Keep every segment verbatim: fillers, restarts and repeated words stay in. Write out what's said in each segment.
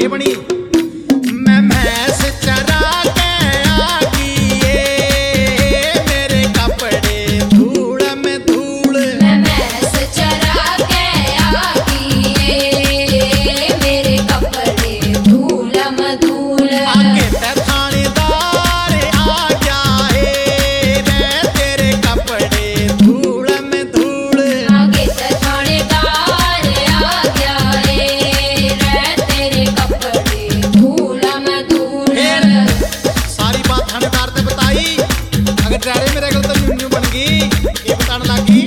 के बनी मैं भैंस चरा के आगी ये मेरे कपड़े धूल में धूल। मैं भैंस चरा के आगी ये मेरे कपड़े धूल में धूल। आगे ते थानेदार आ गया है रे तेरे कपड़े धूल में धूल। आगे ते थानेदार आ गया है रे तेरे कपड़े धूल में धूल। सारी बात थानेदार ने बताई। अगर ड्राइवर मेरे गल तो न्यू न्यू बन गई ये बताने लगी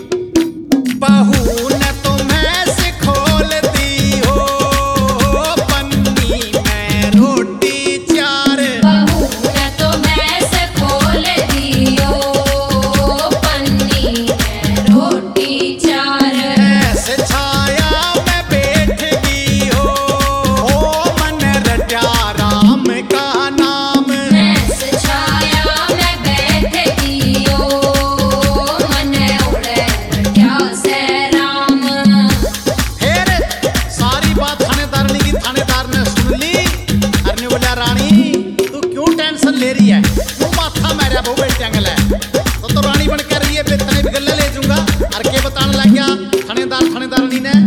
बहू ने तो भैंस खोल दी हो पन्नी में रोटी चार। बहू ने तो भैंस खोल दी ओ पन्नी में रोटी चार। ऐसे छाया में बैठ गई हो ओ मन रटा राम का नाम। भैंस छाया में बैठ गई ओ मन उड़े रट्या से राम। फिर सारी बात थानेदारनी की थानेदार ने सुन ली और ने बोला रानी तू क्यों टेंशन ले रही है क्यों माथा मारा बहु बेटे गल है तो तो रानी बन कर रही है बेतने भी गल्ले ले जाऊंगा। और के बताने लग गया थानेदार थानेदारनी ने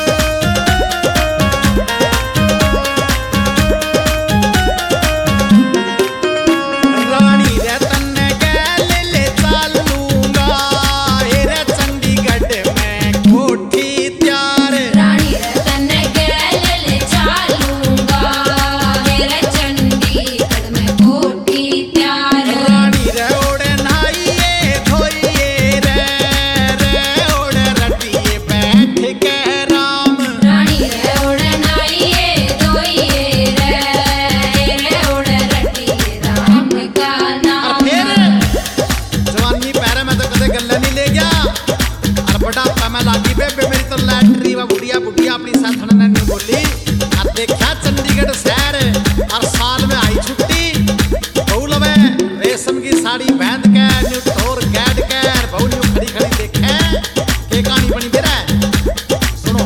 रानी रे तन्ने गैल ले चालूंगा रे चंडीगढ़ में कोठी त्यार। रानी रतन गैल ले चालूंगा मेरे चंडीगढ़ में कोठी त्यार। रानी रे ओड़े नहाइए धोइए रे रे ओड़े रटिए बैठ के राम। रानी रे ओड़े नाइए धोइए रे रे ओड़े रटिए राम का और नाम। फिर जवानी पैरे में तो कदे गल्ले नहीं ले गया और बुढ़ापा में लागी बेबे मेरी तो लैटरी व बुढ़िया बुढ़िया अपनी साथन ने नहीं बोली और देखा चंडीगढ़ शहर और साल में आई छुट्टी बहु लवे रेशम की साड़ी बांध के न्यू ठोर गैड के बहु न्यू खड़ी खड़ी देखे के कहानी बनी बेरा सुनो।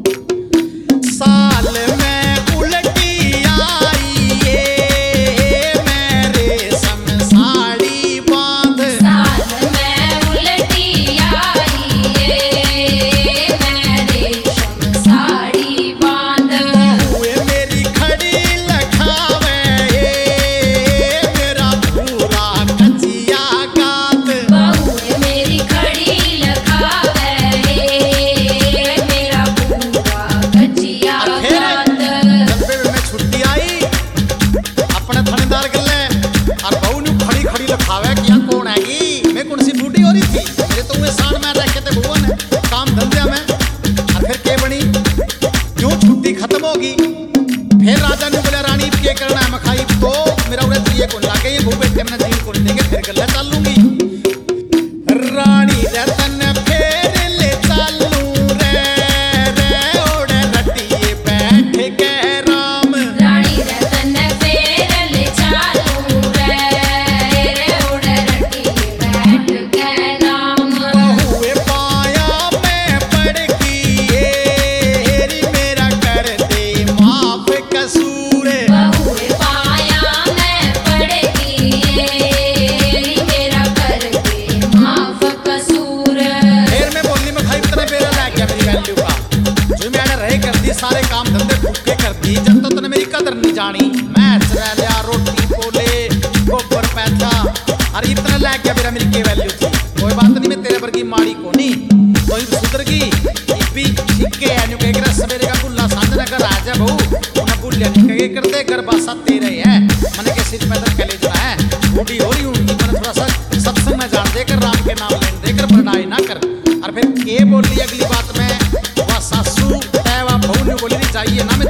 साल में उल्टी आई ये मैं रेशम साड़ी बांध। साल में उल्टी आई ये मैं रेशम साड़ी बांध। हुए मेरी खड़ी लखावे ये मेरा पूरा कचिया गात। बहू मेरी खड़ी लखावे ये मेरा पूरा कचिया और फिर गात। जब भी मैं छुट्टी आई अपने थानेदार गले और बहू ने खड़ी खड़ी लखावे किया कौन हैगी मैं कौन सी बूढ़ी हो रही थी मेरे तो हुए साल में रखे थे भुवन है काम धंधे में। और फिर के बनी क्यों छुट्टी खत्म होगी फिर राजा ने बोला रानी के करना है मखाई तो मेरा उड़े ये कौन लागे ये बहु बेटे मैंने जीव कौन देंगे फिर गले चल लूंगी। रानी रतन फिर ले चालू रे रे ओड़े रटिए बैठ के राम। रानी रतन फेर ले चालू रे रे उड़े रटिए बैठ के राम। बहुए पाया मैं पड़ गई ये मेरा कर दे माफ कसूर। बहुए पाया मैं पड़ गई ये मेरा कर दे माफ कसूर। फिर मैं बोलनी में खाई इतना बेरा लग गया मेरी वैल्यू का जो मैंने रहे कर दी सारे काम धंधे फूके कर दी जब तो तूने मेरी कदर नहीं जानी मैं रह लिया रोटी बोले गोबर पैसा अरे इतना लग गया मेरा मेरी के वैल्यू थी। कोई बात नहीं मैं तेरे वर्गी माड़ी को नहीं कोई सुधर गई भी सिक्के है न्यू कह सवेरे का बुल्ला सांझ न कर आ जा बहु उन्हें बुल्ला नहीं कहे कर दे कर बासा तेरे है मैंने के सिर पैदल कले जना है बूढ़ी हो रही हूँ मैंने थोड़ा सा सत्संग में जान देकर राम के नाम लेन देकर बर्दाई ना कर। और फिर के बोली अगली बात में वह सासू तय वह बहू ने बोली नहीं चाहिए ना मैं